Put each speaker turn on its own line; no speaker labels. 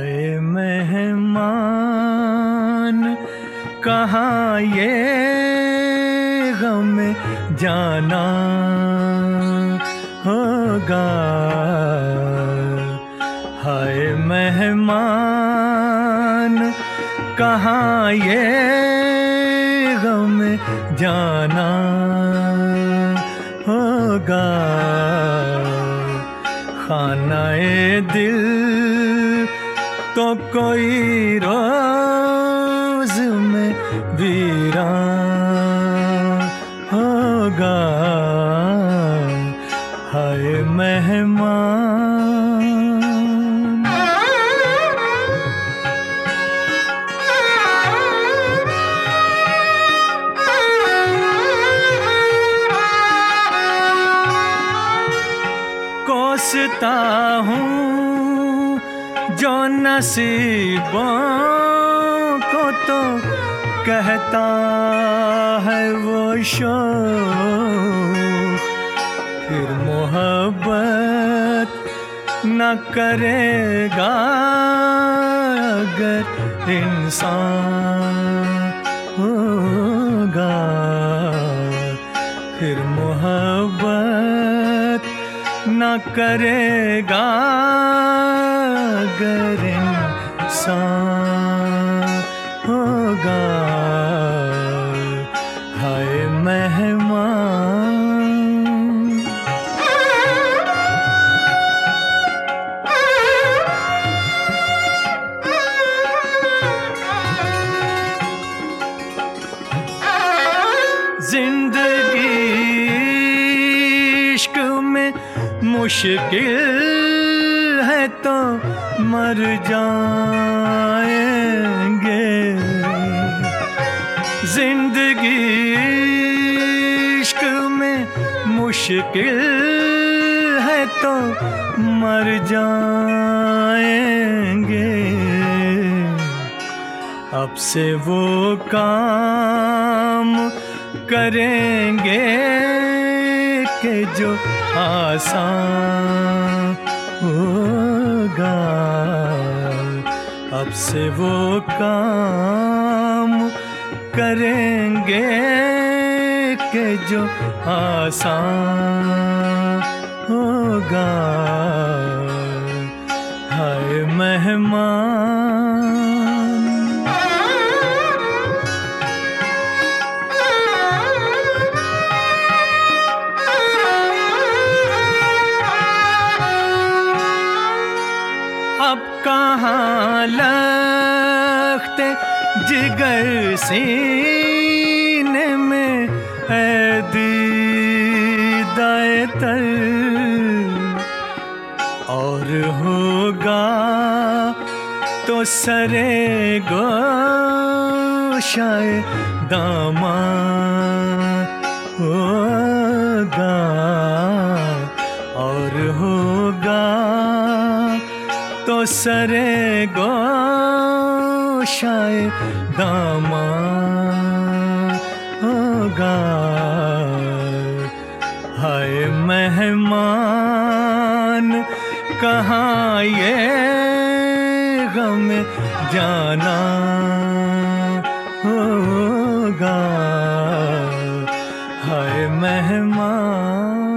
हाय मेहमान कहाँ ये गम जाना होगा। हाय मेहमान कहाँ ये गम जाना होगा। खानाए दिल तो कोई रोज में वीरान होगा। हाय मेहमान कोसता हूँ जो नसीबों को तो कहता है वो शौक। फिर मोहब्बत न करेगा अगर इंसान होगा। फिर मोहब्बत न करेगा अगर इंसान होगा। हाय मेहमान जिंदगी इश्क में मुश्किल है तो मर जाएंगे। जिंदगी इश्क में मुश्किल है तो मर जाएंगे। अब से वो काम करेंगे कि जो आसान होगा। अब से वो काम करेंगे कि जो आसान होगा। हाय मेहमान अब कहाँ लगते जिगर सीने में है दीदाए तर। और होगा तो सरे गोशाए दामां होगा। और होगा तो सरे गोशाए दामां होगा। हाय मेहमान कहाँ ये गम जाना होगा। हाय मेहमान